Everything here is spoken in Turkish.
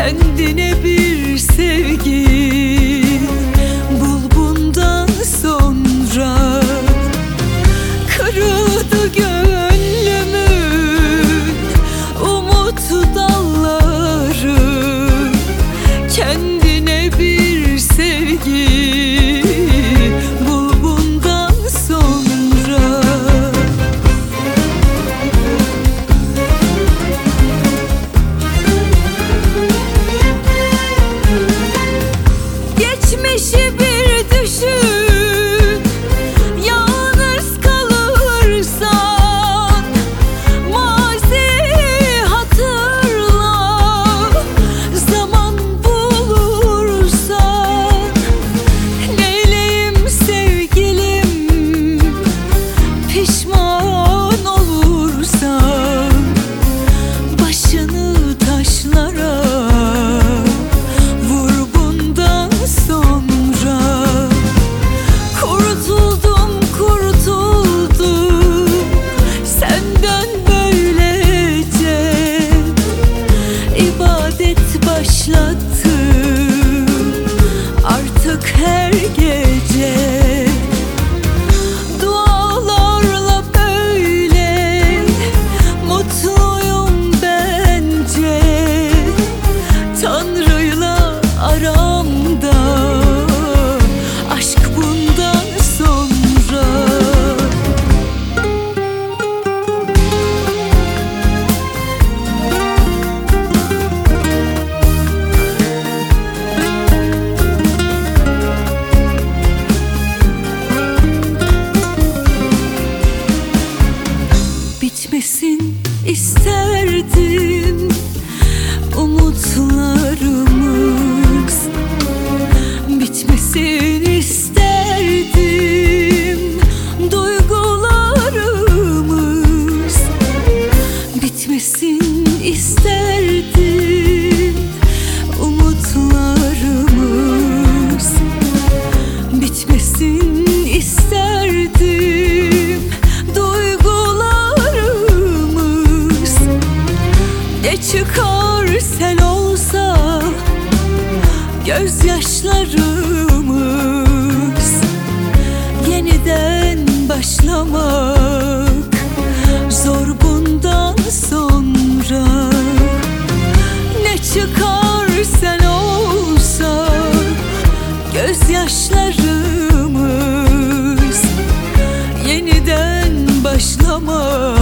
Kendine bir sevgi bul bundan sonra. Kırıldı gönlümün umut dalları. Kendine bir sevgi bul bundan sonra. Geçmişi bir düşün, yalnız kalırsan. Maziyi hatırla, zaman bulursan. Neyleyim sevgilim, pişman olursan. Başını taşlara vur bundan sonra. Kurtuldum, kurtuldum senden böylece. İbadet başlattım artık her gece. Dualarla böyle mutluyum bence. Tanrı'yla aramda aşk bundan sonra. Bitmesin isterdim umutlarımız. Bitmesin isterdim duygularımız. Bitmesin isterdim umutlarımız. Bitmesin isterdim duygularımız. Ne çıkar sel olsa gözyaşlarımız. Yeniden başlamak zor bundan sonra. Ne çıkar sel olsa gözyaşlarımız. Yeniden başlamak